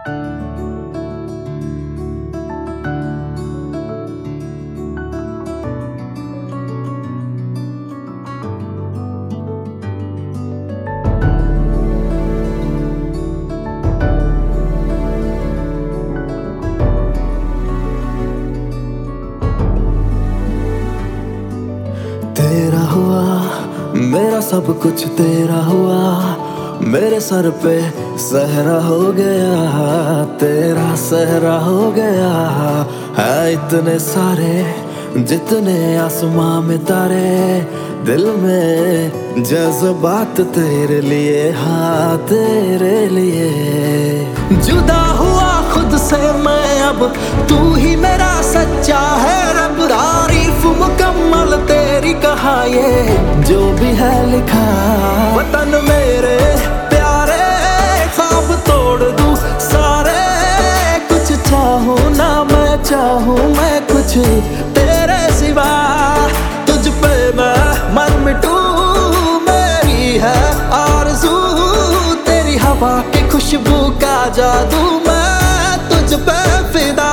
तेरा हुआ मेरा सब कुछ, तेरा हुआ मेरे सर पे सहरा हो गया, तेरा सहरा हो गया। है इतने सारे जितने आसमां में तारे, दिल में जज्बात तेरे लिए, हाँ तेरे लिए। जुदा हुआ खुद से मैं अब, तू ही मेरा सच्चा है रब। तारीफ मुकम्मल तेरी कहा, ये जो भी है लिखा। वतन मेरे प्यारे, ख्वाब तोड़ दूं सारे। कुछ चाहूं ना मैं चाहूं मैं कुछ तेरे सिवा, तुझ पे मैं मर मिटूं। मेरी है आरज़ू तेरी हवा की खुशबू का जादू, मैं तुझ पे फिदा।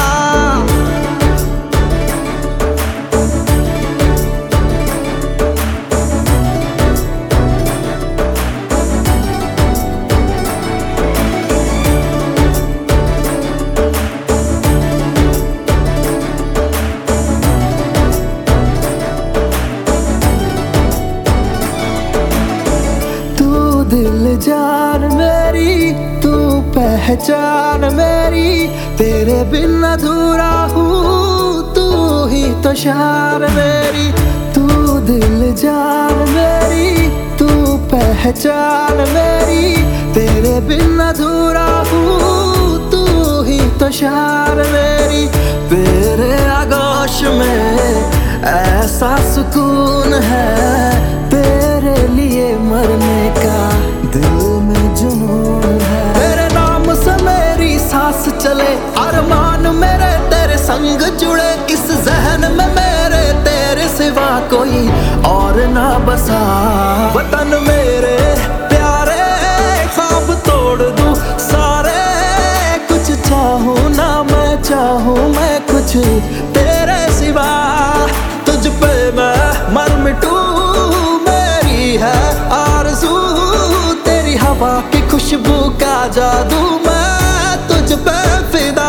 दिल जान मेरी, तू पहचान मेरी। तेरे बिन अधूरा हूँ, तू ही तो शान मेरी। तू दिल जान मेरी, तू पहचान मेरी। तेरे बिन अधूरा हूँ, तू ही तो शान मेरी। तेरे आगोश में ऐसा सुकून है, तेरे लिए मरने का दिल में जुनून है। तेरे नाम से मेरी सांस चले, अरमान मेरे तेरे संग जुड़े। इस जहन में मेरे तेरे सिवा कोई और ना बसा। वतन मेरे प्यारे, ख्वाब तोड़ दूं सारे। कुछ चाहूं ना मैं चाहूं मैं कुछ तेरे सिवा, तुझ पे मैं मर मिटूं। मेरी है आरज़ू तेरी हवा की खुशबू का जादू, मैं तुझ पे फिदा।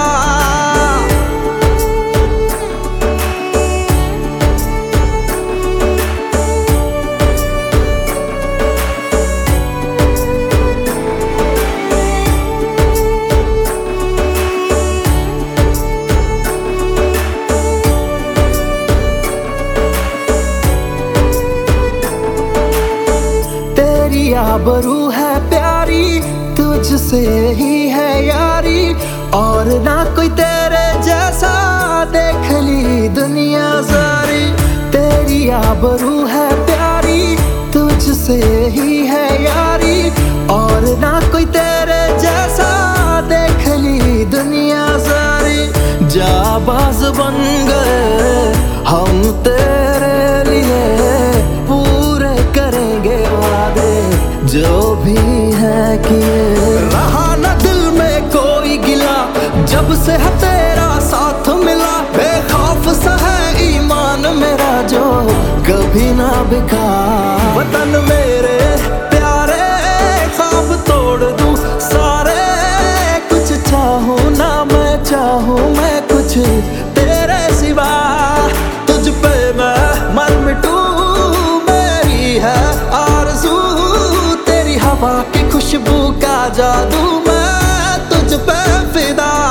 तेरी आबरू है प्यारी, तुझसे ही है यारी। और ना कोई तेरे जैसा, देख ली दुनिया सारी। तेरी आबरू है प्यारी, तुझसे ही है यारी। और ना कोई तेरे जैसा, देख ली दुनिया सारी। जाबाज बन गए हम तेरे लिए, पूरे करेंगे वादे जो भी है किए। रहा न दिल में कोई गिला, जब से है तेरा साथ मिला। बेखौफ सा है ईमान मेरा जो कभी ना बिका। वतन मेरे प्यारे, ख्वाब तोड़ दूं सारे। कुछ चाहूं ना मैं चाहूं मैं कुछ तेरे सिवा, तुझ पे मैं मर मिटूं। मेरी है आरज़ू तेरी हवा की खुशबू का जादू, मैं तुझ पे फिदा।